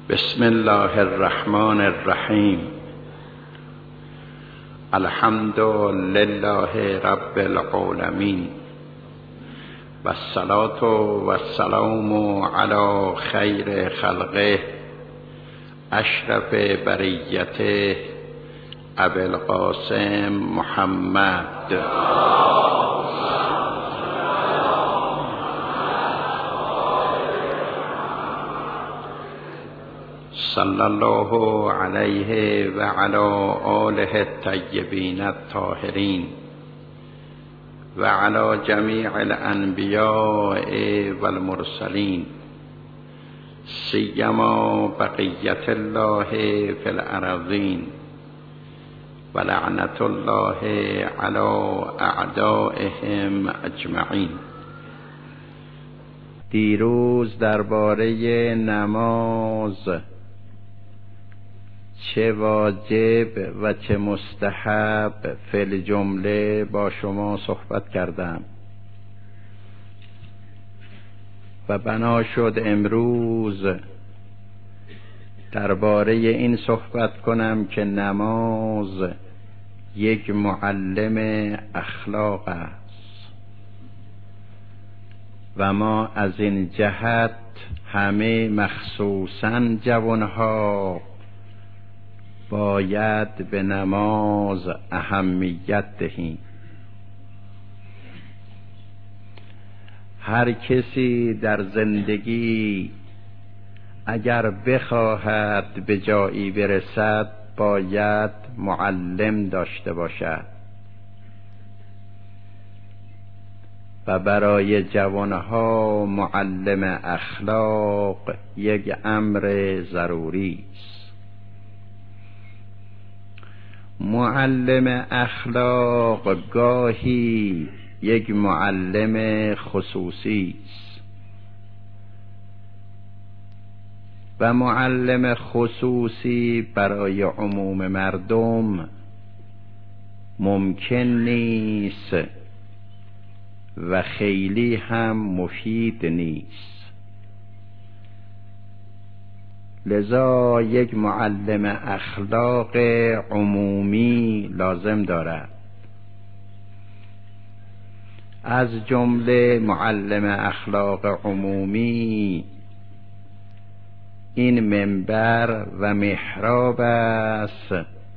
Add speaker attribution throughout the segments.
Speaker 1: بسم الله الرحمن الرحیم. الحمد لله رب العالمین و الصلاة و السلام علی خیر خلقه اشرف بریته ابی القاسم محمد صلی الله علیه و علی آله الطیبین الطاهرین و علی جمیع الانبیاء والمرسلین سیما بقیت الله فی الارضین و لعنت الله علی اعدائهم اجمعین. دیروز درباره نماز چه واجب و چه مستحب فی الجمله با شما صحبت کردم و بنا شد امروز درباره این صحبت کنم که نماز یک معلم اخلاق است و ما از این جهت همه مخصوصاً جوانها باید به نماز اهمیت دهیم. هر کسی در زندگی اگر بخواهد به جایی برسد باید معلم داشته باشد و برای جوانها معلم اخلاق یک امر ضروری است. معلم اخلاق گاهی یک معلم خصوصی است و معلم خصوصی برای عموم مردم ممکن نیست و خیلی هم مفید نیست. لذا یک معلم اخلاق عمومی لازم دارد. از جمله معلم اخلاق عمومی این منبر و محراب است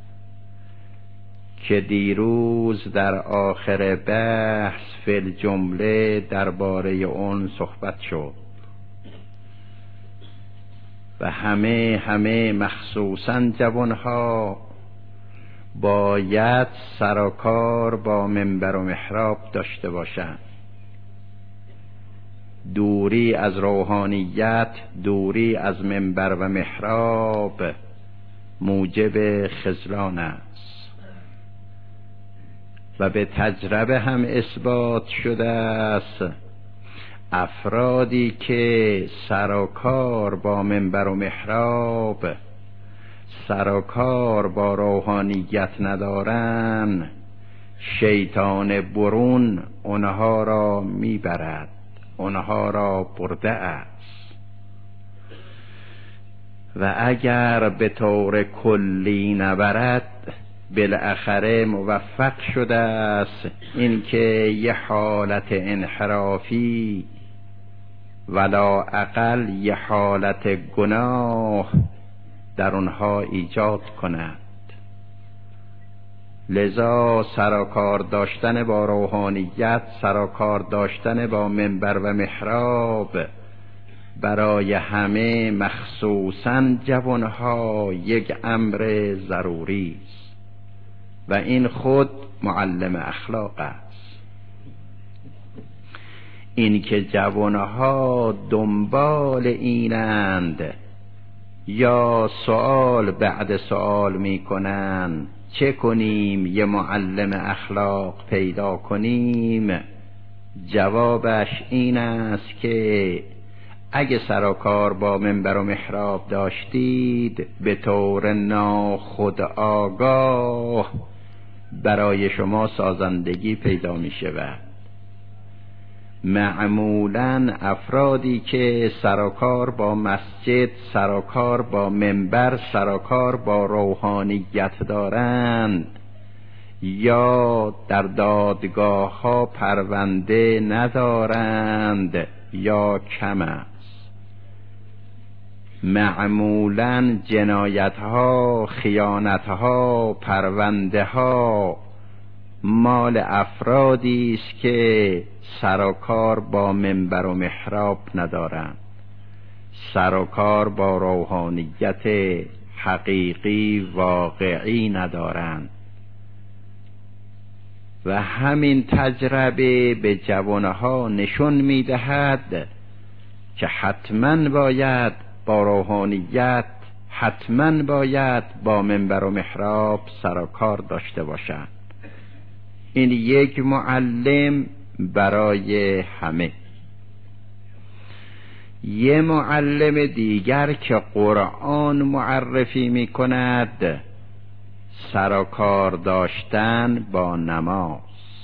Speaker 1: که دیروز در آخر بحث فی الجمله درباره اون صحبت شد و همه مخصوصاً جوانها باید سر و کار با منبر و محراب داشته باشند. دوری از روحانیت، دوری از منبر و محراب موجب خذلان است و به تجربه هم اثبات شده است افرادی که سر و کار با منبر و محراب، سر و کار با روحانیت ندارن، شیطان برون اونها را میبرد، اونها را برده است و اگر به طور کلی نبرد بالاخره موفق شده است اینکه یه حالت انحرافی ولا اقل یه حالت گناه در اونها ایجاد کند. لذا سرکار داشتن با روحانیت، سرکار داشتن با منبر و محراب برای همه مخصوصاً جوانها یک امر ضروری است و این خود معلم اخلاق است. این که جوانها دنبال اینند یا سوال بعد سوال میکنن چه کنیم یه معلم اخلاق پیدا کنیم، جوابش این است که اگه سر و کار با منبر و محراب داشتید به طور ناخودآگاه برای شما سازندگی پیدا می شود معمولاً افرادی که سرکار با مسجد، سرکار با منبر، سرکار با روحانیت دارند یا در دادگاه ها پرونده ندارند یا کم است. معمولاً جنایت ها، خیانت ها، پرونده ها مال افرادی است که سرکار با منبر و محراب ندارند، سرکار با روحانیت حقیقی واقعی ندارند. و همین تجربه به جوانها نشون میدهد که حتما باید با روحانیت، حتما باید با منبر و محراب سرکار داشته باشند. این یک معلم برای همه. یه معلم دیگر که قرآن معرفی می کند سرکار داشتن با نماز.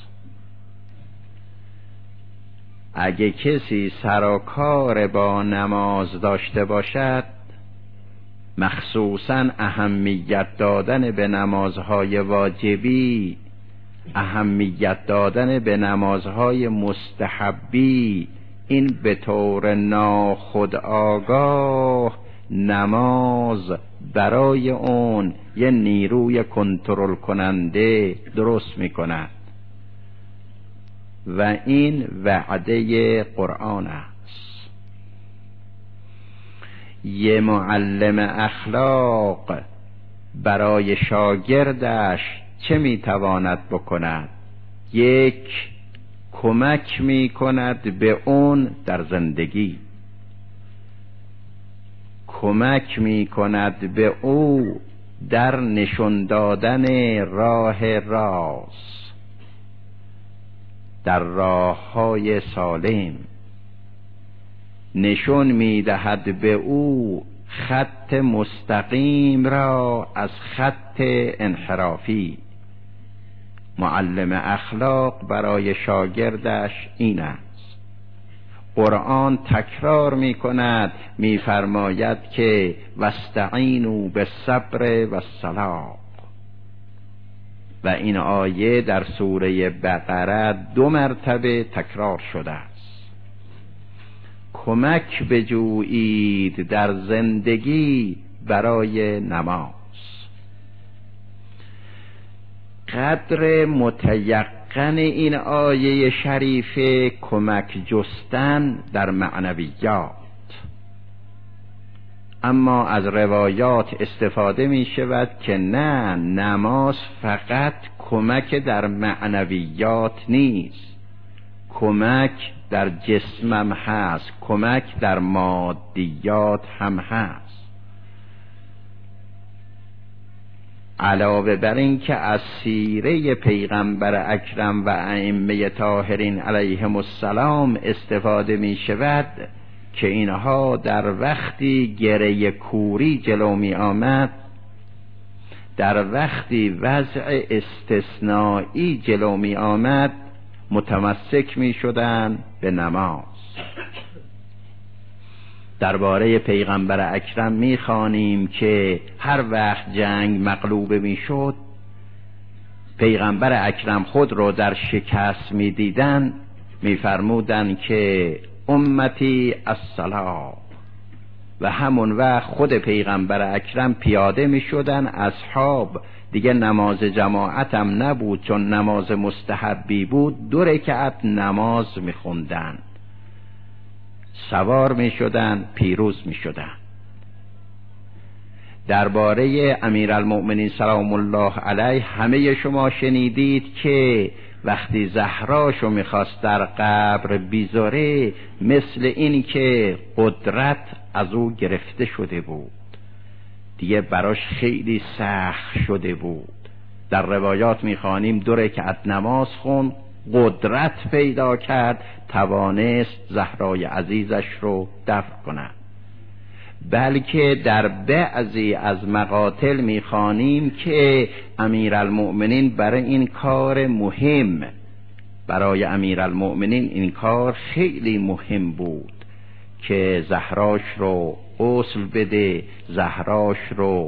Speaker 1: اگه کسی سرکار با نماز داشته باشد، مخصوصاً اهمیت دادن به نمازهای واجبی، اهمیت دادن به نمازهای مستحبی، این به طور ناخودآگاه نماز برای اون یه نیروی کنترل کننده درست میکند و این وعده قرآن است. یه معلم اخلاق برای شاگردش چه میتواند بکند؟ یک، کمک میکند به اون در زندگی، کمک میکند به او در نشون دادن راه راست، در راههای سالم، نشون میدهد به او خط مستقیم را از خط انحرافی. معلم اخلاق برای شاگردش این است. قرآن تکرار می کند، می فرماید که واستعینوا بالصبر والصلاة و این آیه در سوره بقره 2 مرتبه تکرار شده است. کمک بجویید در زندگی برای نماز. قدر متیقن این آیه شریفه کمک جستن در معنویات، اما از روایات استفاده می شود که نه، نماز فقط کمک در معنویات نیست، کمک در جسمم هست، کمک در مادیات هم هست. علاوه بر این که از سیره پیغمبر اکرم و ائمه طاهرین علیهم السلام استفاده می شود که اینها در وقتی گره کوری جلو می آمد، در وقتی وضع استثنایی جلو می آمد، متمسک می شدن به نماز. درباره پیغمبر اکرم می خوانیم که هر وقت جنگ مغلوب می شد، پیغمبر اکرم خود رو در شکست می دیدن، می فرمودن که امتی الصلاة، و همون وقت خود پیغمبر اکرم پیاده می شدن. اصحاب دیگه نماز جماعت هم نبود، چون نماز مستحبی بود، 2 رکعت نماز می خوندن، سوار می شدن، پیروز می شدن. درباره امیرالمؤمنین سلام الله علیه همه شما شنیدید که وقتی زهراشو میخواست در قبر بیزاره، مثل این که قدرت از او گرفته شده بود، دیگه براش خیلی سخت شده بود. در روایات میخوانیم 2 رکعت نماز خوند، قدرت پیدا کرد، توانست زهرای عزیزش رو دفع کند. بلکه در بعضی از مقاتل میخوانیم که امیرالمؤمنین برای این کار مهم برای امیرالمؤمنین این کار خیلی مهم بود که زهراش رو غسل بده، زهراش رو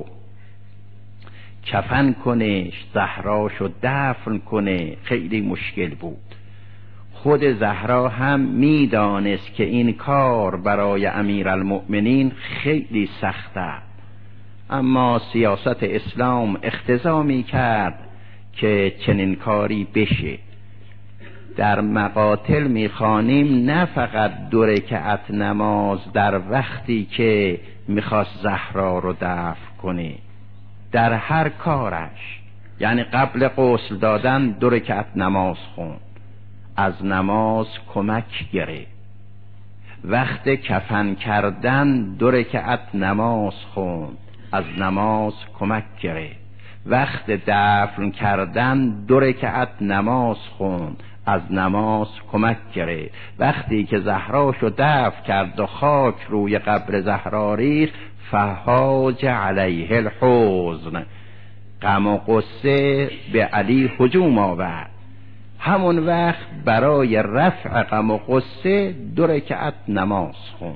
Speaker 1: کفن کنه، زهراش رو دفن کنه. خیلی مشکل بود. خود زهرا هم میدانست که این کار برای امیرالمؤمنین خیلی سخته، اما سیاست اسلام اقتضا میکرد که چنین کاری بشه. در مقاتل میخوانیم نه فقط 2 رکعت نماز در وقتی که میخواست زهرا رو دفن کنه، در هر کارش، یعنی قبل غسل دادن 2 رکعت نماز خوند، از نماز کمک گرفت. وقت کفن کردن 2 رکعت نماز خوند، از نماز کمک گرفت. وقت دفن کردن 2 رکعت نماز خوند، از نماز کمک گرفت. وقتی که زهراشو دفن کرد و خاک روی قبر زهرا ریخت، فهاج علیه الحزن، غم و غصه به علی هجوم آورد. همون وقت برای رفع غم و غصه 2 رکعت نماز خوند.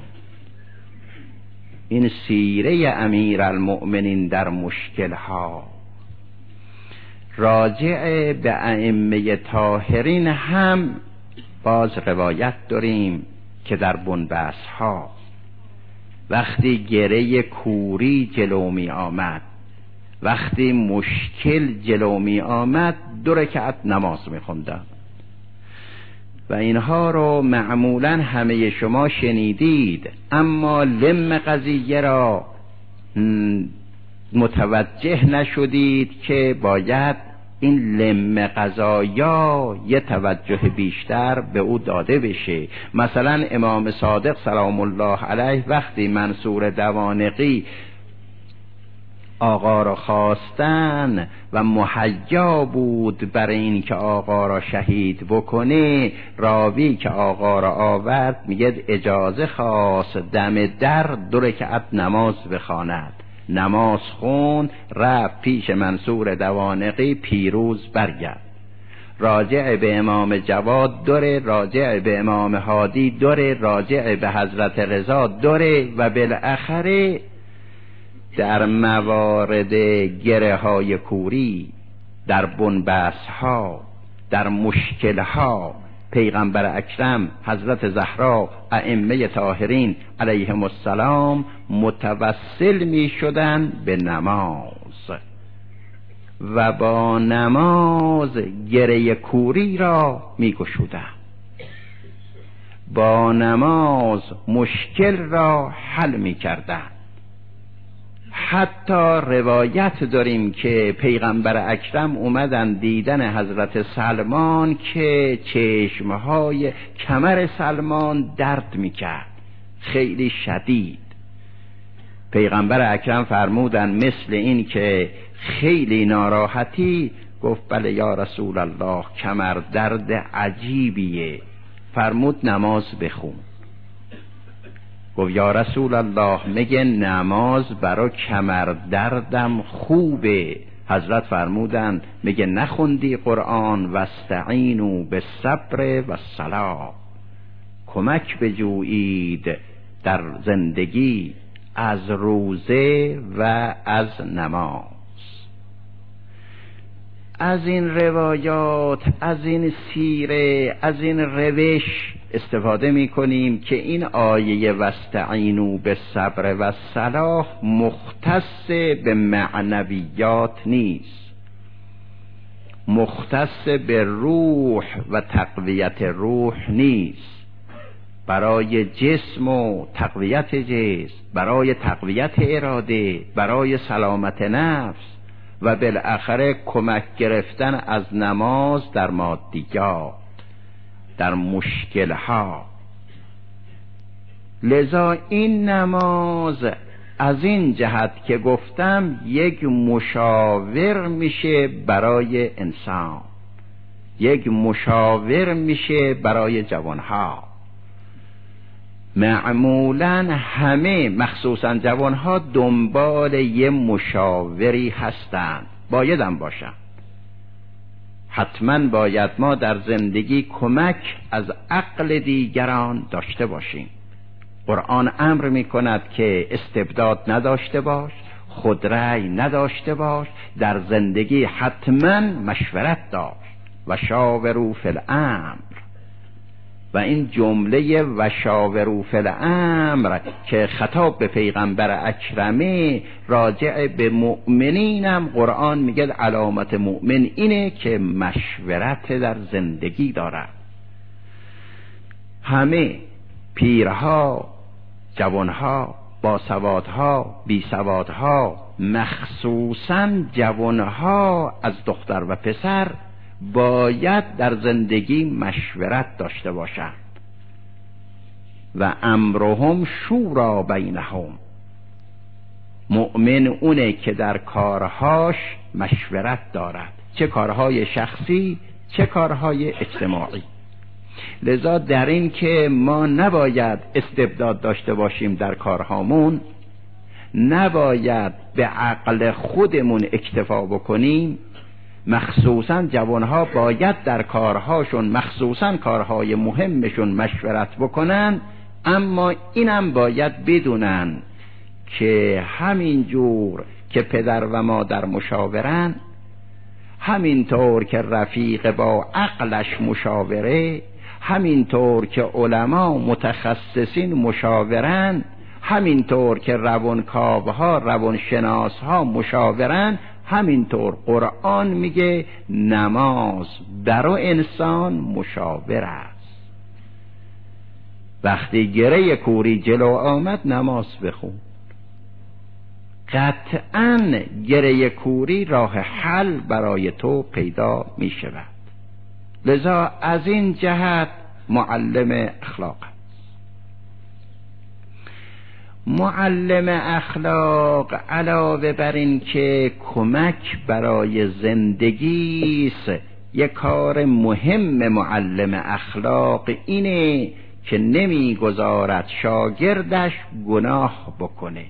Speaker 1: این سیره امیرالمؤمنین در مشکلها. راجع به ائمه طاهرین هم باز روایت داریم که در بنبست ها وقتی گره کوری جلو می آمد، وقتی مشکل جلو می آمد، 2 رکعت نماز می خوندن. و اینها رو معمولا همه شما شنیدید، اما لم قضیه را متوجه نشدید که باید این لم قضایا یه توجه بیشتر به او داده بشه. مثلا امام صادق سلام الله علیه وقتی منصور دوانقی آقا را خواستن و مهیا بود برای این که آقا را شهید بکنه، راوی که آقا را آورد میگه اجازه خواست دم در 2 رکعت نماز بخواند. نماز خون، رفت پیش منصور دوانقی، پیروز برگرد. راجع به امام جواد داره، راجع به امام هادی داره، راجع به حضرت رضا داره، و بالاخره در موارد گره های کوری، در بنبست ها، در مشکل ها، پیغمبر اکرم، حضرت زهرا، ائمه طاهرین علیهم السلام متوسل می شدن به نماز و با نماز گره کوری را می گشودن، با نماز مشکل را حل می کردن. حتی روایت داریم که پیغمبر اکرم اومدن دیدن حضرت سلمان که چشمهای کمر سلمان درد میکرد خیلی شدید. پیغمبر اکرم فرمودن مثل این که خیلی ناراحتی؟ گفت بله یا رسول الله، کمر درد عجیبیه. فرمود نماز بخون. گفت یا رسول الله، میگه نماز برای کمر دردم خوبه. حضرت فرمودن میگه نخوندی قرآن؟ واستعینوا بالصبر والصلاة، کمک بجویید در زندگی از روزه و از نماز. از این روایات، از این سیره، از این روش استفاده می کنیم که این آیه واستعینوا بالصبر والصلاة مختص به معنویات نیست، مختص به روح و تقویت روح نیست. برای جسم و تقویت جسم، برای تقویت اراده، برای سلامت نفس و بالاخره کمک گرفتن از نماز در مادیات، در مشکلها. لذا این نماز از این جهت که گفتم یک مشاور میشه برای انسان، یک مشاور میشه برای جوانها. معمولا همه مخصوصا جوانها دنبال یه مشاوری هستند، بایدم باشن. حتما باید ما در زندگی کمک از عقل دیگران داشته باشیم. قرآن امر می کند که استبداد نداشته باش، خودرأی نداشته باش، در زندگی حتما مشورت داشت و شاوروا فی الامر. و این جمله و شاوروا فی الامر که خطاب به پیغمبر اکرمه راجع به مؤمنینم، قرآن میگه علامت مؤمن اینه که مشورت در زندگی دارد. همه پیرها، جوانها، باسوادها، بیسوادها، مخصوصا جوانها از دختر و پسر باید در زندگی مشورت داشته باشند. و امرهم شورا بینهم. مؤمن اونه که در کارهاش مشورت دارد، چه کارهای شخصی چه کارهای اجتماعی. لذا در این که ما نباید استبداد داشته باشیم در کارهامون، نباید به عقل خودمون اکتفا بکنیم. مخصوصا جوانها باید در کارهاشون، مخصوصا کارهای مهمشون مشورت بکنن، اما اینم باید بدونن که همین جور که پدر و مادر مشاورن، همینطور که رفیق با عقلش مشاوره، همینطور که علما متخصصین مشاورن، همینطور که روانکاوها روانشناسها مشاورن، همینطور قرآن میگه نماز برای انسان مشاور است. وقتی گره کوری جلو آمد نماز بخون. قطعاً گره کوری راه حل برای تو پیدا می شود. لذا از این جهت معلم اخلاق است. معلم اخلاق علاوه بر این که کمک برای زندگی است، یک کار مهم معلم اخلاق اینه که نمیگذارد شاگردش گناه بکنه.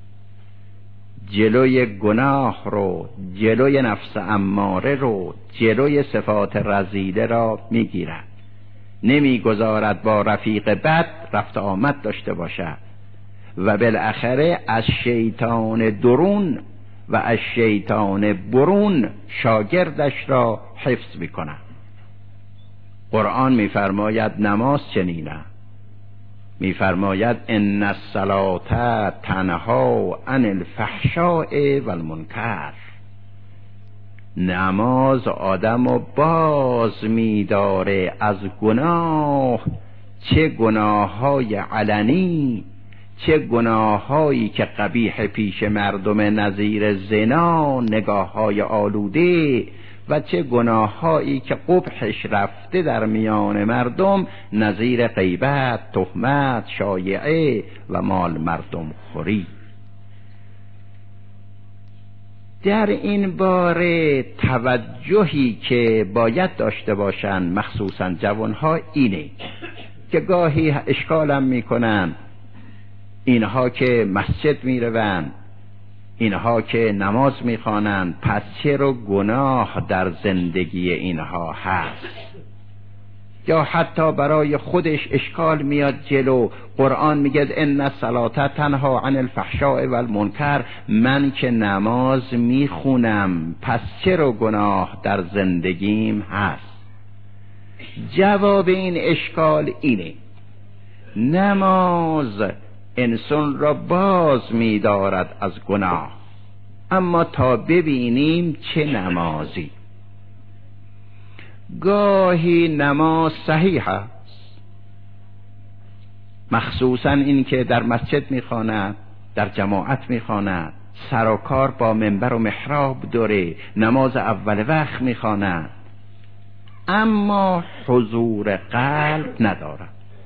Speaker 1: جلوی گناه رو، جلوی نفس اماره رو، جلوی صفات رذیله را میگیرد. نمیگذارد با رفیق بد رفت آمد داشته باشد و بالاخره از شیطان درون و از شیطان برون شاگردش را حفظ میکند. قرآن میفرماید نماز چنینه، میفرماید ان الصلاة تنها عن الفحشاء والمنکر. نماز آدمو باز می‌داره از گناه، چه گناه‌های علنی، چه گناه‌هایی که قبیح پیش مردم نظیر زنا، نگاه‌های آلوده، و چه گناه‌هایی که قبحش رفته در میان مردم، نظیر غیبت، تهمت، شایعه و مال مردم خوری. در این باره توجهی که باید داشته باشند مخصوصا جوانها اینه که گاهی اشکالم میکنن اینها که مسجد میروند، اینها که نماز میخوانند، پس چرا گناه در زندگی اینها هست؟ یا حتی برای خودش اشکال میاد جلو. قرآن میگه ان الصلاة تنها عن الفحشاء والمنکر. من که نماز میخونم پس چرا گناه در زندگیم هست؟ جواب این اشکال اینه: نماز انسان را باز می‌دارد از گناه، اما تا ببینیم چه نمازی. گاهی نماز صحیح است، مخصوصا این که در مسجد می‌خواند، در جماعت می‌خواند، سر و کار با منبر و محراب داره، نماز اول وقت می‌خواند، اما حضور قلب ندارد.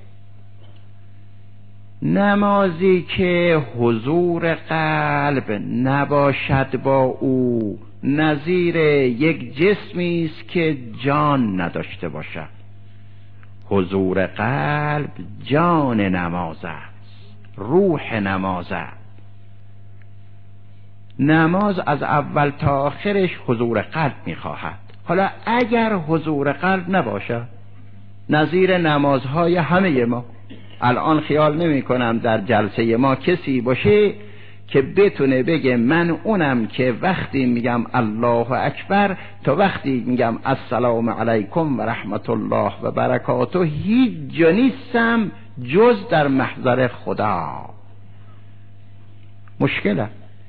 Speaker 1: نمازی که حضور قلب نباشد با او نظیر یک جسمی است که جان نداشته باشد. حضور قلب جان نماز است، روح نماز است. نماز از اول تا آخرش حضور قلب می‌خواهد. حالا اگر حضور قلب نباشه، نظیر نمازهای همه ما، الان خیال نمی کنم در جلسه ما کسی باشه که بتونه بگه من اونم که وقتی میگم الله اکبر تا وقتی میگم السلام علیکم و رحمت الله و برکاته هیچ جا نیستم جز در محضر خدا. مشکله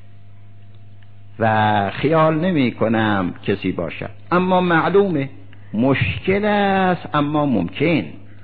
Speaker 1: و خیال نمی کنم کسی باشه، اما معلومه مشکل است، اما ممکن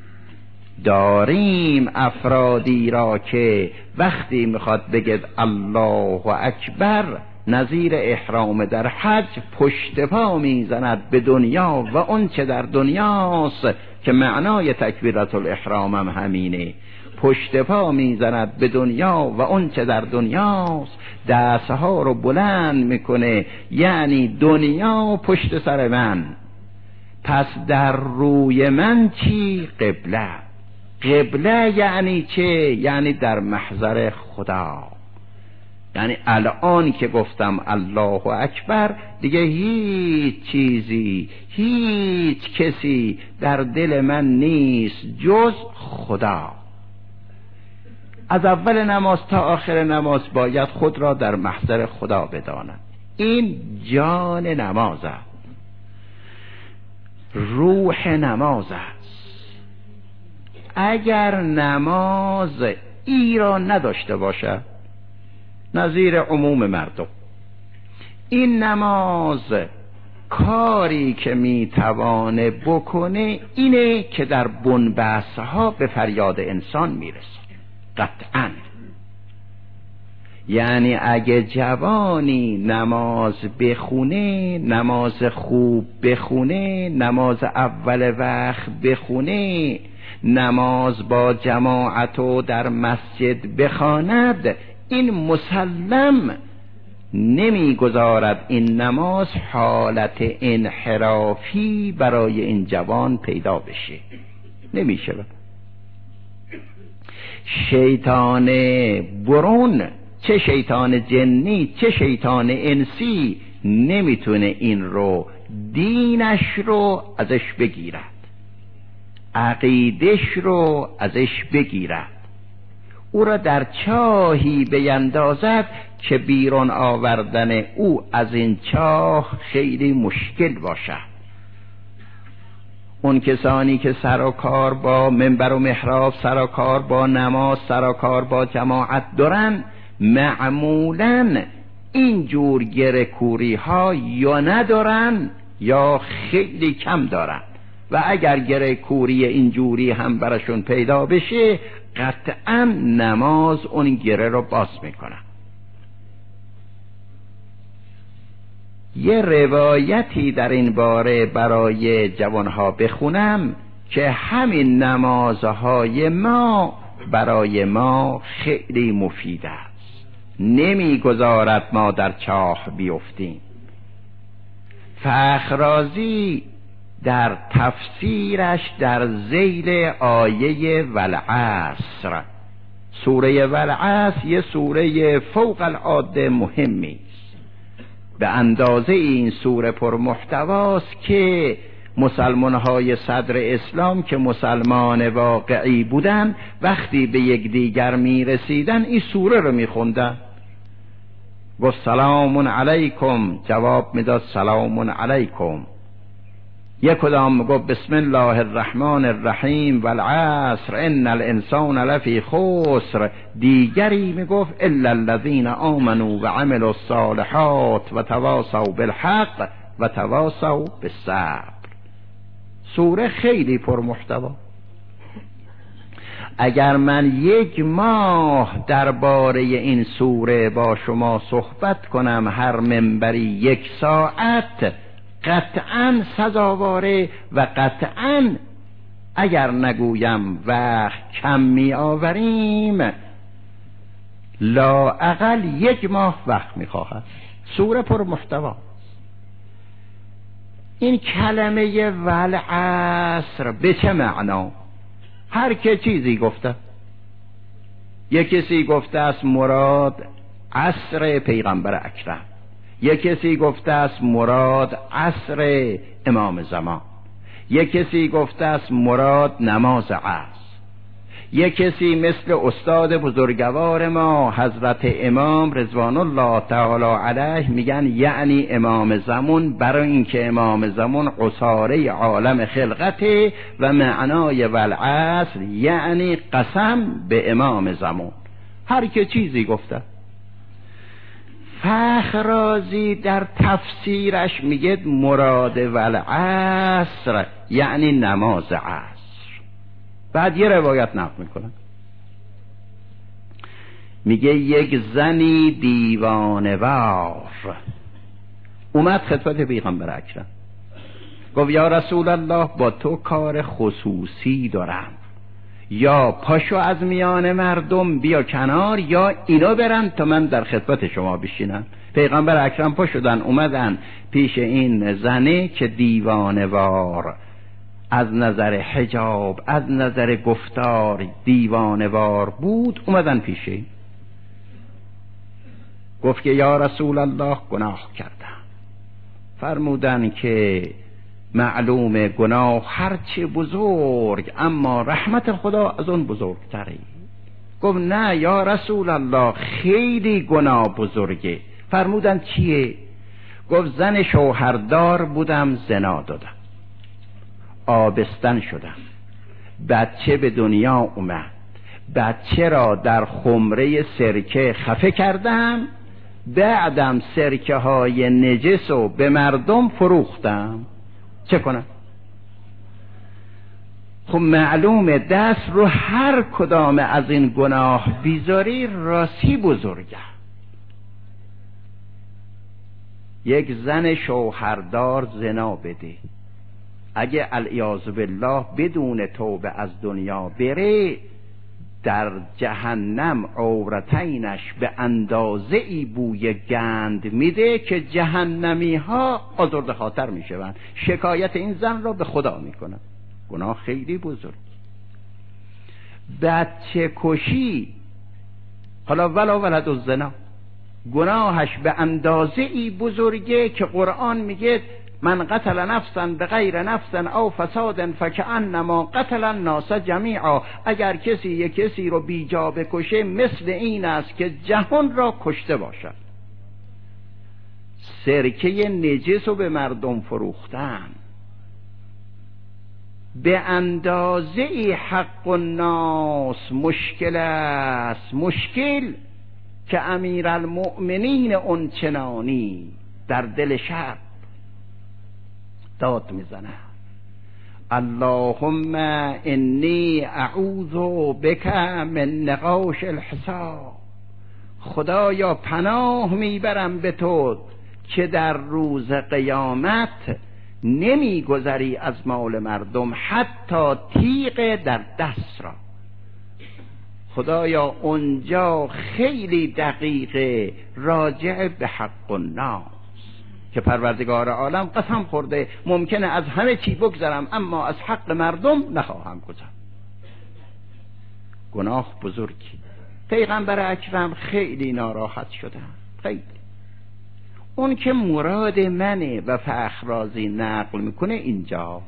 Speaker 1: داریم افرادی را که وقتی میخواد بگید الله اکبر نظیر احرام در حج پشت پا میزند به دنیا و اون چه در دنیاست، که معنای تکبیرت الاحرام هم همینه، پشت پا میزند به دنیا و اون چه در دنیاست، دستها رو بلند میکنه یعنی دنیا پشت سر من، پس در روی من چی؟ قبله. قبله یعنی چه؟ یعنی در محضر خدا. یعنی الان که گفتم الله اکبر دیگه هیچ چیزی هیچ کسی در دل من نیست جز خدا. از اول نماز تا آخر نماز باید خود را در محضر خدا بداند. این جان نماز است، روح نماز است. اگر نماز ای را نداشته باشه، نظیر عموم مردم، این نماز کاری که میتوانه بکنه اینه که در بنبستها به فریاد انسان میرسه. قطعاً یعنی اگه جوانی نماز بخونه، نماز خوب بخونه، نماز اول وقت بخونه، نماز با جماعت و در مسجد بخواند، این مسلم نمیگذارد این نماز حالت انحرافی برای این جوان پیدا بشه. نمیشه. شیطان برون، چه شیطان جنی چه شیطان انسی، نمیتونه این رو، دینش رو ازش بگیرد، عقیدش رو ازش بگیرد، او را در چاهی بیندازد که بیرون آوردن او از این چاه خیلی مشکل باشد. اون کسانی که سر و کار با منبر و محراب، سر و کار با نماز، سر و کار با جماعت دارن، معمولاً این جور گره کوری ها یا ندارن یا خیلی کم دارن، و اگر گره کوری اینجوری هم برشون پیدا بشه قطعاً نماز اون گره رو باز میکنه. یه روایتی در این باره برای جوانها بخونم که همین نمازهای ما برای ما خیلی مفید است، نمیگذارد ما در چاه بیفتیم. فخرازی در تفسیرش در ذیل آیه والعصر، سوره والعصر یه سوره فوق العاده مهمی است، به اندازه این سوره پر محتواست که مسلمان‌های صدر اسلام که مسلمان واقعی بودن وقتی به یکدیگر میرسیدن این سوره رو میخوندن. گفت سلام علیکم، جواب میداد سلام علیکم. یک کدام گفت بسم الله الرحمن الرحیم والعصر ان الانسان لفی خسر، دیگری میگفت الا الذین آمنوا و عملوا الصالحات و تواصوا بالحق و تواصوا بالصبر. سوره خیلی پرمحتوا. اگر من یک ماه درباره این سوره با شما صحبت کنم، هر منبری 1 ساعت، قطعاً سزاواره و قطعاً اگر نگویم وقت کم می آوریم لااقل 1 ماه وقت می خواهد. سوره پر محتوا. این کلمه والعصر به چه معنا؟ هر که چیزی گفته. یک کسی گفته است مراد عصر پیغمبر اکرم، یک کسی گفته است مراد عصر امام زمان، یک کسی گفته است مراد نماز عصر، یک کسی مثل استاد بزرگوار ما حضرت امام رضوان الله تعالی علیه میگن یعنی امام زمان، برای اینکه امام زمان قصاره عالم خلقته و معنای والعصر یعنی قسم به امام زمان. هر که چیزی گفته. فخر رازی در تفسیرش میگه مراد والعصر یعنی نماز عصر. بعد یه روایت نقل میکنن، میگه یک زنی دیوانه‌وار اومد خدمت پیغمبر اکرم، گفت یا رسول الله با تو کار خصوصی دارم، یا پاشو از میان مردم بیا کنار یا اینا برن تا من در خدمت شما بشینم. پیغمبر اکرم پا شدن اومدن پیش این زنه که دیوانه‌وار از نظر حجاب از نظر گفتار دیوانه‌وار بود، اومدن پیشه. گفت که یا رسول الله گناه کردم. فرمودن که معلوم گناه هرچه بزرگ اما رحمت خدا از اون بزرگتره. گفت نه یا رسول الله خیلی گناه بزرگه. فرمودن چیه؟ گفت زن شوهردار بودم، زنا دادم، آبستن شدم، بچه به دنیا اومد، بچه را در خمره سرکه خفه کردم، بعدم سرکه های نجس رو به مردم فروختم، چه کنم؟ خب معلومه دست رو هر کدام از این گناه بیزاری راسی بزرگه. یک زن شوهردار زنا بده، اگه العیاذ بالله بدون توبه از دنیا بره، در جهنم عورتینش به اندازه ای بوی گند میده که جهنمی ها آزرده خاطر میشوند، شکایت این زن را به خدا میکنن. گناه خیلی بزرگ. بچه کشی، حالا ولا ولد الزنا، گناهش به اندازه ای بزرگه که قرآن میگه من قتل نفسا بغیر نفس او فساد فکأنما قتل الناس جمیعا. اگر کسی یک کسی رو بیجا بکشه مثل این است که جهان را کشته باشد. سرکه نجس رو به مردم فروختن، به اندازه ای حق الناس مشکل است، مشکل که امیرالمؤمنین اونچنانی در دل شب داد میزنه اللهم انی اعوذ بک من نقاش الحساب. خدایا پناه میبرم به تو که در روز قیامت نمیگذری از مال مردم حتی تیغ در دست را. خدایا اونجا خیلی دقیقه راجع به حق الناس که پروردگار عالم قسم خورده ممکنه از همه چی بگذرم اما از حق مردم نخواهم گذرد. گناه بزرگی. پیغمبر اکرم خیلی ناراحت شدن، خیلی. اون که مراد منه و فخر رازی نقل میکنه اینجاست.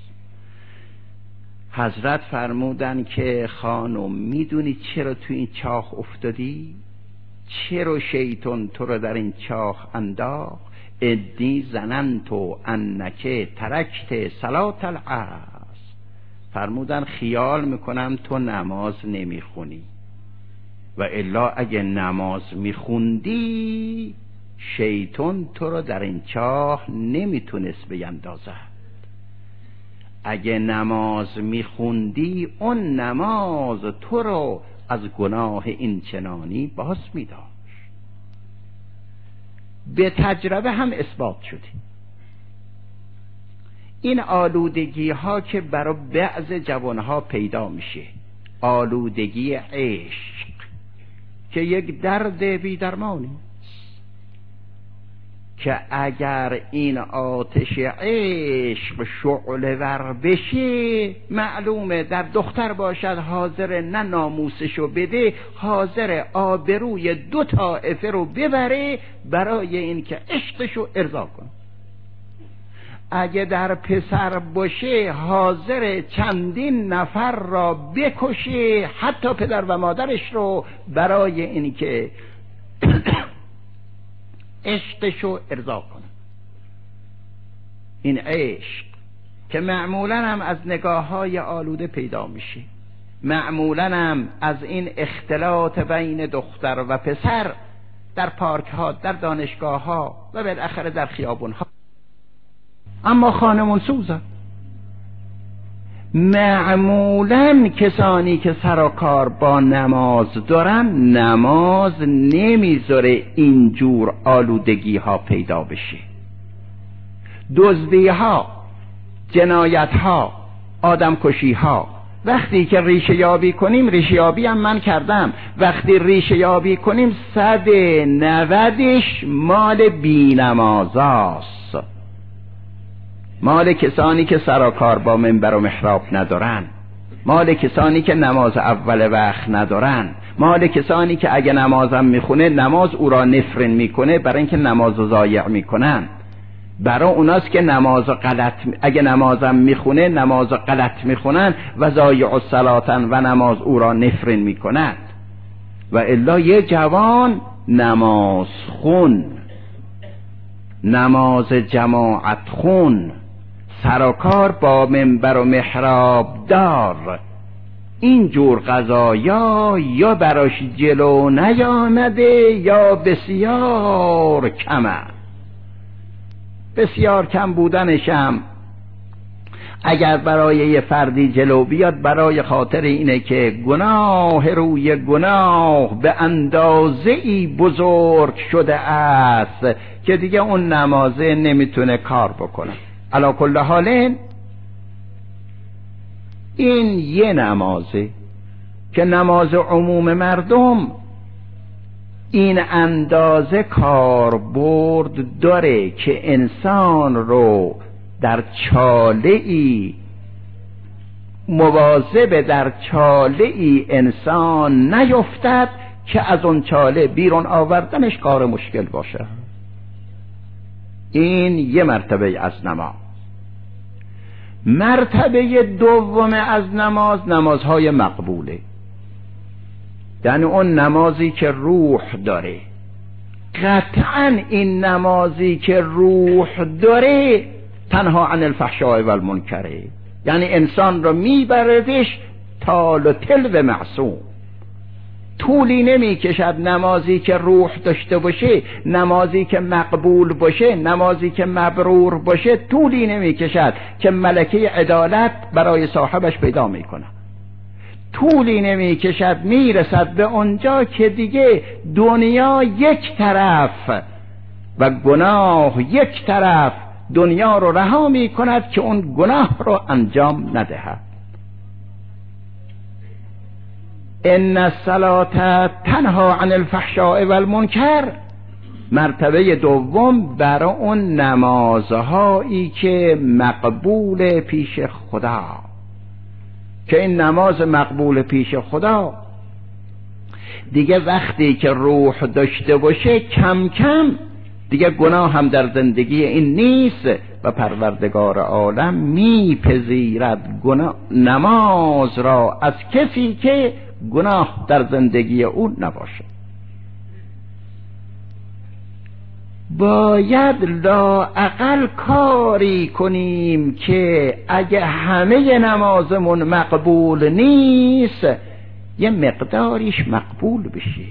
Speaker 1: حضرت فرمودن که خانم میدونی چرا تو این چاه افتادی؟ چرا شیطان تو رو در این چاه انداخت؟ ادی زننتو انکه ترکت صلات العصر. فرمودن خیال میکنم تو نماز نمیخونی و الا اگه نماز میخوندی شیطان تو رو در این چاه نمیتونست بیندازد. اگه نماز میخوندی اون نماز تو رو از گناه این چنانی باز میداشت. به تجربه هم اثبات شده. این آلودگی ها که برای بعض جوان ها پیدا میشه، آلودگی عشق که یک درد بی درمانی که اگر این آتش عشق شعله ور بشه، معلومه در دختر باشد حاضر نه ناموسشو بده، حاضر آبروی 2 طائفه رو ببره برای این که عشقشو ارضا کنه. اگه در پسر باشه حاضر چندین نفر را بکشه، حتی پدر و مادرش رو، برای این که عشقشو ارضا کنه. این عشق که معمولا هم از نگاه‌های آلوده پیدا میشه، معمولا هم از این اختلاط بین دختر و پسر در پارک ها، در دانشگاه ها و بالاخره در خیابون ها. اما خانمون سوزن. معمولا کسانی که سر و کار با نماز دارن، نماز نمیذاره اینجور آلودگی ها پیدا بشه. دزدی ها، جنایت ها، آدم کشی ها، وقتی که ریشه یابی کنیم، ریشه یابی هم من کردم، وقتی ریشه یابی کنیم 190ش مال بی نمازاست، مال کسانی که سراکار با منبر و محراب ندارن، مال کسانی که نماز اول وقت ندارن، مال کسانی که اگه نمازم میخونه نماز او را نفرین میکنه برای اینکه نماز رو ضایع میکنن. برای اوناست که نماز غلط، اگه نمازم میخونه نماز غلط میخونن و ضایع الصلاتن و نماز او را نفرین میکنند. و الا یه جوان نماز خون، نماز جماعت خون، سراکار با منبر و محراب دار، این جور قضایا یا براش جلو نیامده یا بسیار کمه. بسیار کم بودنشم اگر برای یه فردی جلو بیاد، برای خاطر اینه که گناه روی گناه به اندازه ای بزرگ شده است که دیگه اون نمازه نمیتونه کار بکنه. علا کل حال این یه نمازه که نماز عموم مردم این اندازه کاربرد داره که انسان رو در چاله‌ای مواظب، در چاله‌ای انسان نیفتد که از اون چاله بیرون آوردنش کار مشکل باشه. این یه مرتبه از نماز. مرتبه دوم از نماز، نمازهای مقبوله، یعنی اون نمازی که روح داره. قطعا این نمازی که روح داره تنها عن الفحشاء و المنکره، یعنی انسان رو میبردش تال و تل و معصوم. طولی نمی کشد نمازی که روح داشته باشه، نمازی که مقبول باشه، نمازی که مبرور باشه، طولی نمی کشد که ملکه عدالت برای صاحبش پیدا میکنه. طولی نمی کشد میرسد به اونجا که دیگه دنیا یک طرف و گناه یک طرف، دنیا رو رها می کند که اون گناه رو انجام ندهد. ان الصلاة تنها عن الفحشاء و المنکر، مرتبه دوم برای اون نمازهایی که مقبول پیش خدا، که این نماز مقبول پیش خدا دیگه وقتی که روح داشته باشه کم کم دیگه گناه هم در زندگی این نیست و پروردگار عالم میپذیرد نماز را از کسی که گناه در زندگی او نباشه. باید لااقل کاری کنیم که اگه همه نمازمون مقبول نیست یه مقداریش مقبول بشه.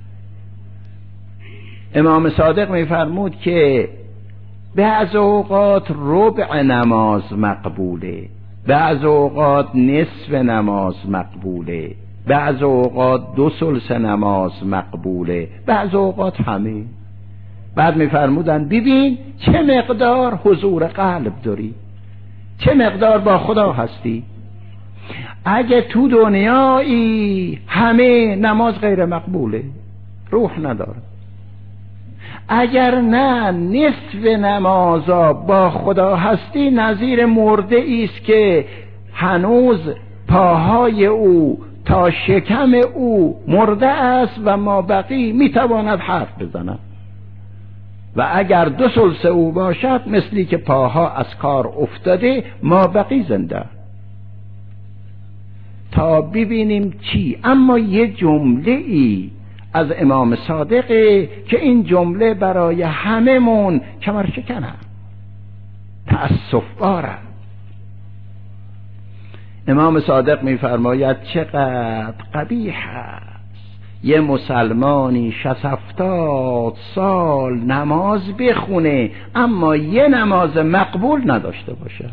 Speaker 1: امام صادق میفرمود که بعض اوقات ربع نماز مقبوله، بعض اوقات نصف نماز مقبوله، بعض اوقات 2/3 نماز مقبوله، بعض اوقات همه. بعد میفرمودن ببین چه مقدار حضور قلب داری، چه مقدار با خدا هستی. اگه تو دنیایی همه نماز غیر مقبوله، روح نداره، اگر نه نصف نمازا با خدا هستی نظیر مرده ایست که هنوز پاهای او تا شکم او مرده است و ما بقی میتواند حرف بزند. و اگر 2/3 او باشد مثلی که پاها از کار افتاده، ما بقی زنده. تا ببینیم چی. اما یه جمله ای از امام صادقه که این جمله برای همه مون کمر شکنه، تأسف باره. امام صادق میفرماید چقدر قبیح است یه مسلمانی 60-70 سال نماز بخونه اما یه نماز مقبول نداشته باشه.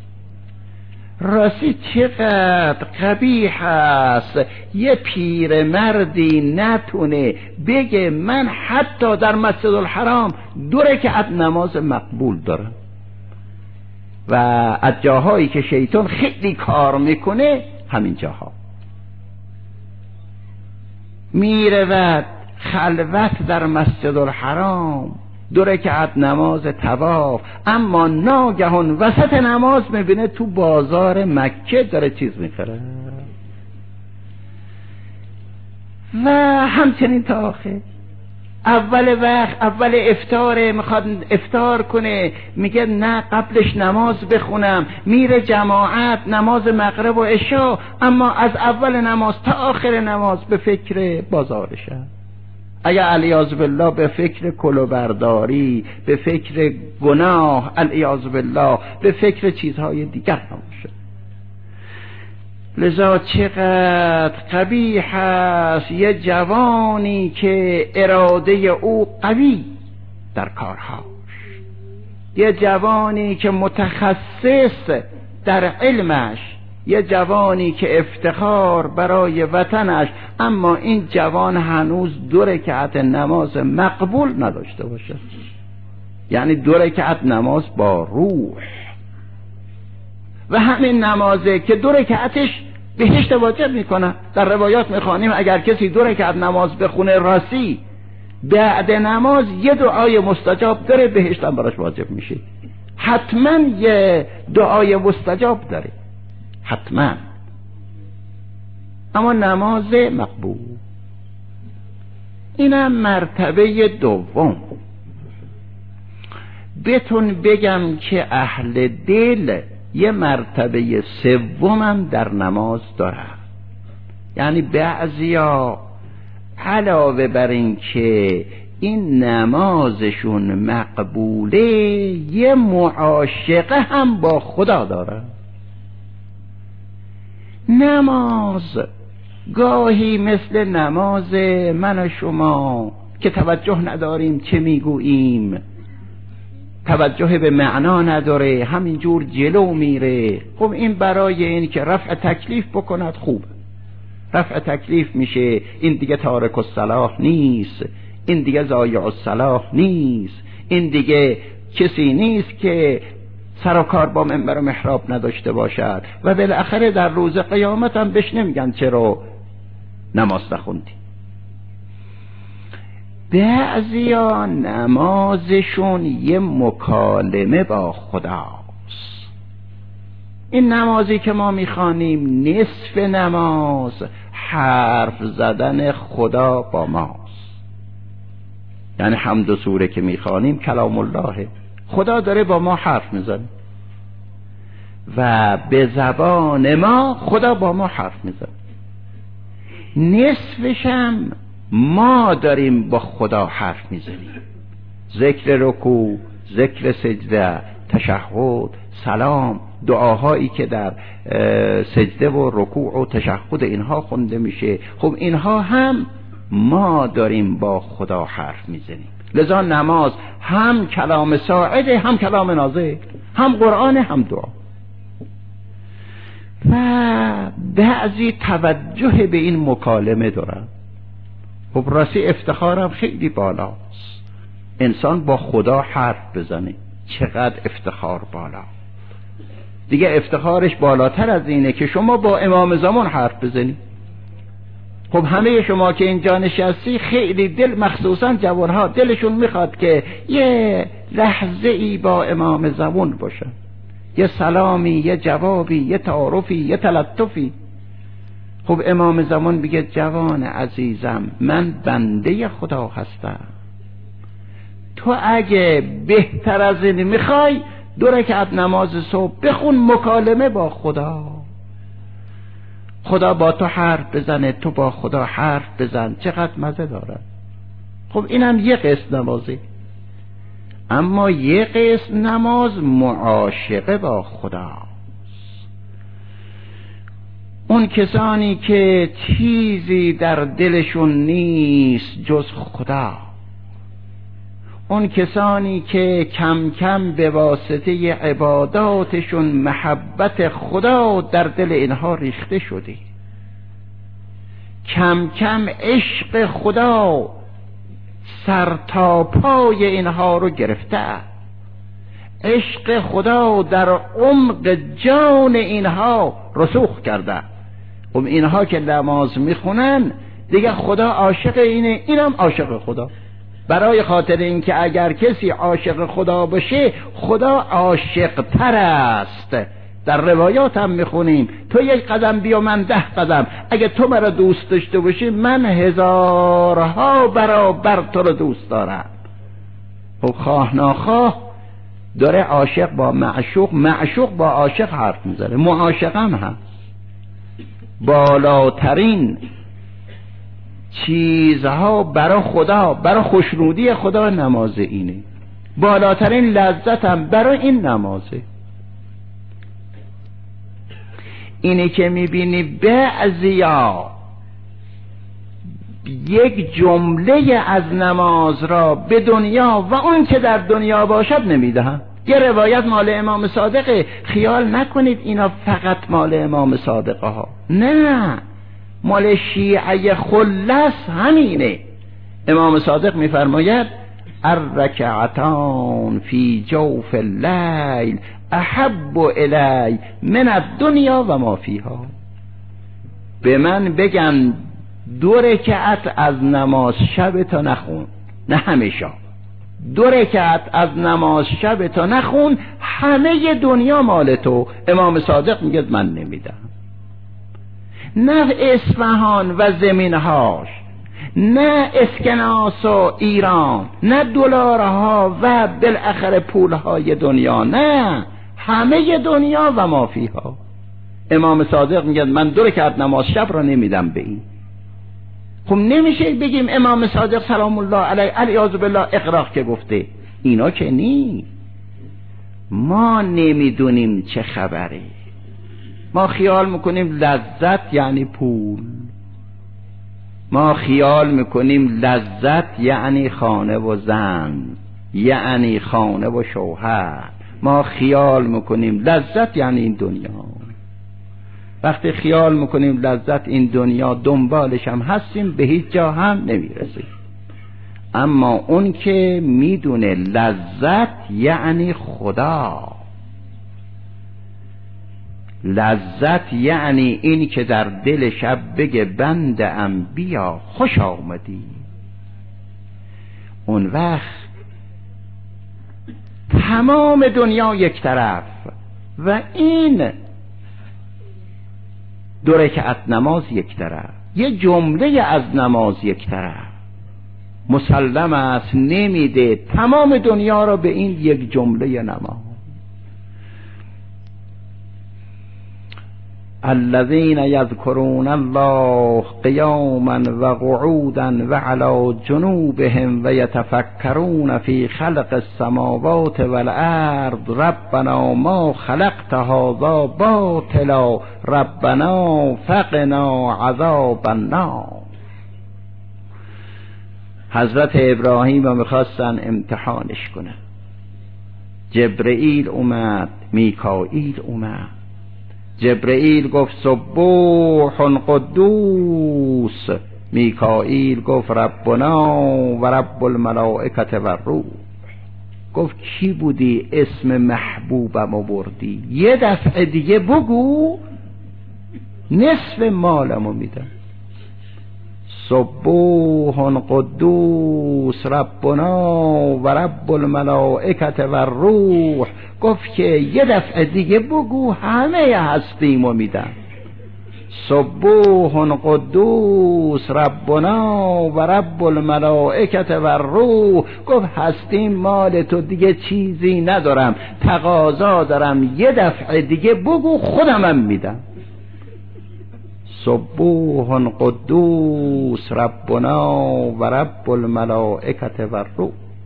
Speaker 1: راستی چقدر قبیح است یه پیرمردی نتونه بگه من حتی در مسجد الحرام 2 رکعت نماز مقبول دارم. و از جاهایی که شیطان خیلی کار میکنه همین جاها میرود خلوت در مسجد الحرام 2 رکعت نماز طواف، اما ناگهان وسط نماز میبینه تو بازار مکه داره چیز میخره. و همچنین تا آخر اول افطاره، میخواد افطار کنه، میگه نه قبلش نماز بخونم، میره جماعت نماز مغرب و عشا، اما از اول نماز تا آخر نماز به فکر بازارشه. اگر علیاذ بالله به فکر کلاهبرداری، به فکر گناه، علیاذ بالله به فکر چیزهای دیگر نمیشه. لذا چقدر قبیح است یه جوانی که اراده او قوی در کارهاش، یه جوانی که متخصص در علمش، یه جوانی که افتخار برای وطنش، اما این جوان هنوز 2 رکعت نماز مقبول نداشته باشه. یعنی 2 رکعت نماز با روح. و همین نمازه که 2 رکعتش بهشت واجب میکنه. در روایات میخوانیم اگر کسی 2 رکعت نماز بخونه راستی، بعد نماز یه دعای مستجاب داره، بهشت هم براش واجب میشه. حتما یه دعای مستجاب داره، حتما. اما نماز مقبول اینم مرتبه دوم. بهتون بگم که اهل دل یه مرتبه سومم در نماز داره. یعنی بعضیا علاوه بر این که این نمازشون مقبوله، یه معاشقه هم با خدا داره. نماز گاهی مثل نماز من و شما که توجه نداریم چه میگوییم، توجه به معنا نداره، همینجور جلو میره. خب این برای این که رفع تکلیف بکند خوب، رفع تکلیف میشه. این دیگه تارک الصلاح نیست، این دیگه ضایع الصلاح نیست، این دیگه کسی نیست که سر و کار با منبر و محراب نداشته باشد. و بالاخره در روز قیامت هم بهش نمیگن چرا نماز نخوندی. بعضیا نمازشون یه مکالمه با خداست. این نمازی که ما میخوانیم نصف نماز حرف زدن خدا با ماست. یعنی حمد و سوره که میخوانیم کلام الله، خدا داره با ما حرف میزنه و به زبان ما خدا با ما حرف میزنه. نصفشم ما داریم با خدا حرف میزنیم. ذکر رکوع، ذکر سجده، تشهد، سلام، دعاهایی که در سجده و رکوع و تشهد اینها خونده میشه، خب اینها هم ما داریم با خدا حرف میزنیم. لذا نماز هم کلام ساعده، هم کلام نازل، هم قرآن، هم دعا. و بعضی توجه به این مکالمه دارن. خب راستی افتخارم خیلی بالاست، انسان با خدا حرف بزنه، چقدر افتخار بالا. دیگه افتخارش بالاتر از اینه که شما با امام زمان حرف بزنی. خب همه شما که اینجا نشستی خیلی دل، مخصوصا جوانها، دلشون میخواد که یه لحظه ای با امام زمان باشه، یه سلامی، یه جوابی، یه تعارفی، یه تلطفی. خب امام زمان میگه جوان عزیزم، من بنده خدا هستم، تو اگه بهتر از این میخوای 2 رکعت نماز صبح بخون، مکالمه با خدا، خدا با تو حرف بزنه، تو با خدا حرف بزن، چقدر مزه داره. خب اینم یه قسم نمازی، اما یه قسم نماز معاشقه با خدا. اون کسانی که چیزی در دلشون نیست جز خدا، اون کسانی که کم کم به واسطه عباداتشون محبت خدا در دل اینها ریخته شده، کم کم عشق خدا سر تا پای اینها رو گرفته، عشق خدا در عمق جان اینها رسوخ کرده. خب اینها که نماز میخونن دیگه خدا عاشق اینه، اینم عاشق خدا. برای خاطر اینکه اگر کسی عاشق خدا باشه خدا عاشق تر است. در روایات هم میخونیم تو 1 قدم بیا من 10 قدم، اگه تو مرا دوست داشته باشی من 1000ها برابر تو رو دوست دارم. خب خواه ناخواه داره عاشق با معشوق، معشوق با عاشق حرف میزنه، معاشقم هست. بالاترین چیزها برای خدا، برای خوشنودی خدا نماز اینه، بالاترین لذتم برای این نمازه. اینه که میبینی بعضیا یک جمله از نماز را به دنیا و اون که در دنیا باشد نمیدهن. یه روایت مال امام صادقه، خیال نکنید اینا فقط مال امام صادقه ها، نه، مال شیعه خلص همینه. امام صادق میفرماید الرکعتان فی جوف اللیل احب الی من الدنیا و ما فیها. به من بگن 2 رکعت از نماز شب تا نخون، نه همیشه، 2 رکعت از نماز شب تا نخون، همه دنیا مال تو. امام صادق میگه من نمیدم. نه اصفهان و زمینهاش، نه اسکناس و ایران، نه دلارها و بالاخره پولهای دنیا، نه، همه دنیا و ما فیها. امام صادق میگه من 2 رکعت نماز شب را نمیدم به این. خب نمیشه بگیم امام صادق سلام الله علیه علیاذ بالله اقراق که گفته، اینا که نی. ما نمیدونیم چه خبره، ما خیال میکنیم لذت یعنی پول، ما خیال میکنیم لذت یعنی خانه و زن، یعنی خانه و شوهر، ما خیال میکنیم لذت یعنی این دنیا. وقتی خیال میکنیم لذت این دنیا دنبالش هم هستیم به هیچ جا هم نمیرسیم. اما اون که میدونه لذت یعنی خدا، لذت یعنی این که در دل شب بگه بنده ام بیا خوش آمدی، اون وقت تمام دنیا یک طرف و این 2 رکعت نماز یک طرف، یه جمله از نماز یک طرف. مسلم است نمیده تمام دنیا را به این یک جمله نماز. الذين يذكرون الله قياما وقعودا وعلى جنوبهم ويتفكرون في خلق السماوات والارض ربنا ما خلقت هذا باطلا ربنا فقنا عذاب النار. حضرت ابراهیم رو میخواستن امتحانش کنن، جبرئیل اومد، میکائیل اومد. جبرئیل گفت سبوح قدوس، میکائیل گفت ربنا و رب الملائکه و الروح. گفت کی بودی اسم محبوبم آوردی؟ یه دفعه دیگه بگو نصف مالمو میدم. سبوح قدوس ربنا و رب الملائکه و روح. گفت که یه دفعه دیگه بگو همه هستیمو میدم. سبوح قدوس ربنا و رب الملائکه و روح. گفت هستیم مال تو، دیگه چیزی ندارم، تقاضا دارم یه دفعه دیگه بگو خودمم میدم. سبوح قدوس ربنا و رب الملائکه و روح.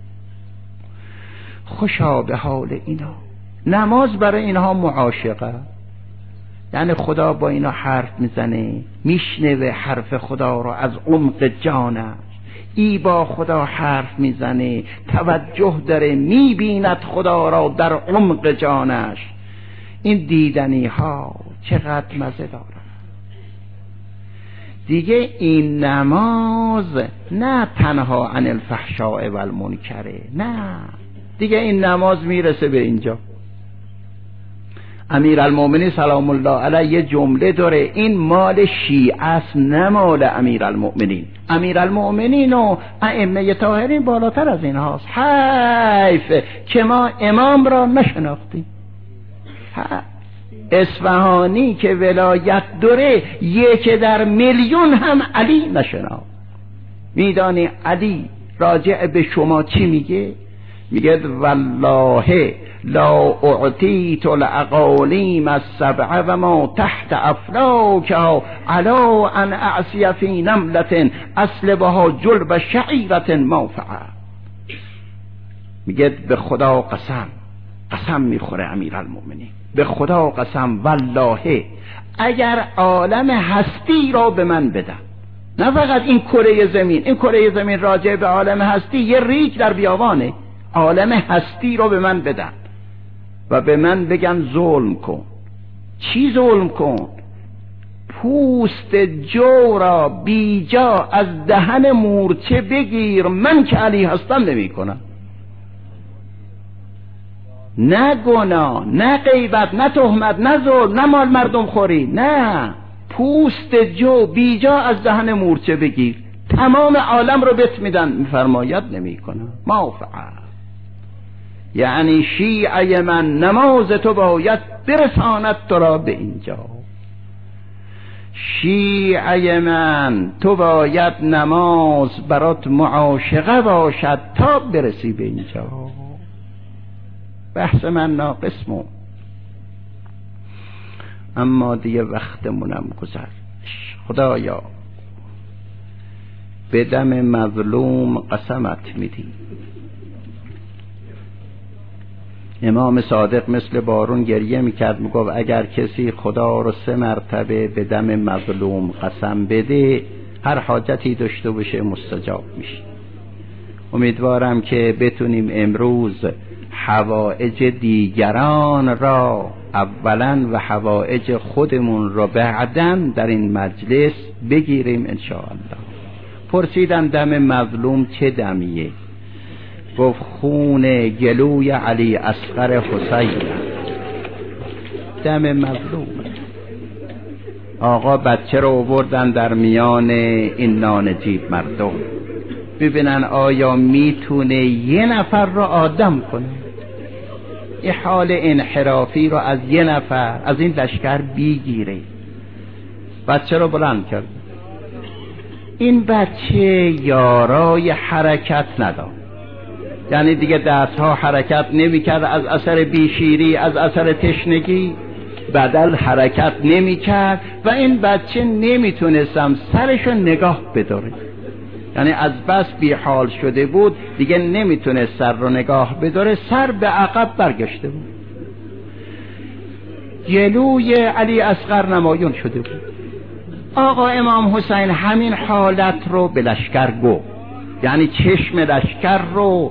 Speaker 1: خوشا به حال اینا. نماز برای اینها معاشقه، یعنی خدا با اینا حرف میزنه، میشنوه حرف خدا رو از عمق جانش. ای با خدا حرف میزنه، توجه داره، میبیند خدا را در عمق جانش. این دیدنی ها چقدر مزه داره. دیگه این نماز نه تنها عن الفحشاء و المنکره، نه، دیگه این نماز میرسه به اینجا. امیرالمومنین سلام الله علیه یه جمله داره، این مال شیعه است نه مال امیرالمومنین. امیرالمومنین و ائمه طاهرین بالاتر از این هاست. حیف که ما امام را نشناختیم. اصفهانی که ولایت داره یک در میلیون هم علی نشناخت. میدانی علی راجع به شما چی میگه؟ میگه والله لا اعطیت الاقالیم السبع و ما تحت افلاکها علا ان اعصی فی نملة اسلبها جلب شعیرة ما فعل. میگه به خدا قسم میخوره امیرالمومنین، به خدا قسم والله اگر عالم هستی را به من بدم، نه فقط این کره زمین، این کره زمین راجع به عالم هستی یه ریگ در بیابانه، عالم هستی را به من بدن و به من بگن ظلم کن. چی ظلم کن؟ پوست جو را بیجا از دهن مورچه بگیر، من که علی هستم نمی کنم. نه گناه، نه غیبت، نه تهمت، نه ظلم، نه مال مردم خوری، نه، پوست جو بیجا از دهن مورچه بگیر، تمام عالم رو بت میدن. میفرماید نمی کنم. ما فعل. یعنی شیعه من نماز تو باید برساند تو را به اینجا. شیعه من تو باید نماز برات معاشقه باشد تا برسی به اینجا. بحث من ناقصمون، اما دیگه وقتمونم گذشت. خدایا به دم مظلوم قسمت میدی. امام صادق مثل بارون گریه میکرد، میگفت اگر کسی خدا رو 3 مرتبه به دم مظلوم قسم بده، هر حاجتی داشته باشه مستجاب میشه. امیدوارم که بتونیم امروز حوائج دیگران را اولا و حوائج خودمون را بعداً در این مجلس بگیریم انشاءالله. پرسیدم دم مظلوم چه دمیه؟ گفت خون گلوی علی اصغر حسین. دم مظلوم. آقا بچه رو آوردن در میان این نانجیب مردم، ببینن آیا میتونه یه نفر رو آدم کنه. این حال انحرافی رو از یه نفر از این لشکر بیگیره. بچه رو بلند کرد. این بچه یارای حرکت نداشت، یعنی دیگه دستها حرکت نمی‌کرد، از اثر بیشیری، از اثر تشنگی بدل حرکت نمی‌کرد و این بچه نمیتونستم سرشو نگاه بداره، یعنی از بس بی حال شده بود دیگه نمیتونه سر رو نگاه بداره، سر به عقب برگشته بود. جلوی علی اصغر نمایان شده بود. آقا امام حسین همین حالت رو به لشکر گفت، یعنی چشم لشکر رو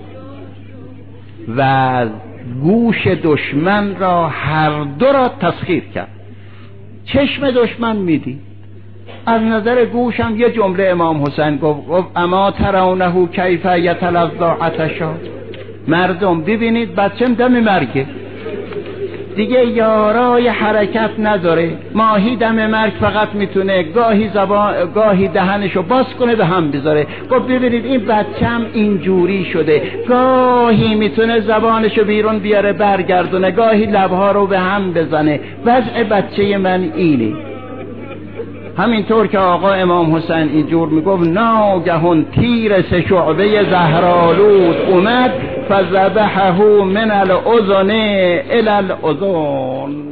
Speaker 1: و گوش دشمن را هر دو را تسخیر کرد. چشم دشمن میدی، از نظر گوشم یه جمله امام حسین گفت اما ترونه کیف یتلظی عطشا. مردم ببینید بچم دم مرگه، دیگه یارای حرکت نداره. ماهی دم مرگ فقط میتونه گاهی دهنشو باز کنه به هم بذاره. خب ببینید این بچم اینجوری شده، گاهی میتونه زبانشو بیرون بیاره برگردونه، گاهی لبها رو به هم بزنه. وضع بچه من اینه. همینطور که آقا امام حسین اینجور میگفت ناگهان تیر 3 شعبه زهرآلود اومد فذبحه من الاذن الی الاذن.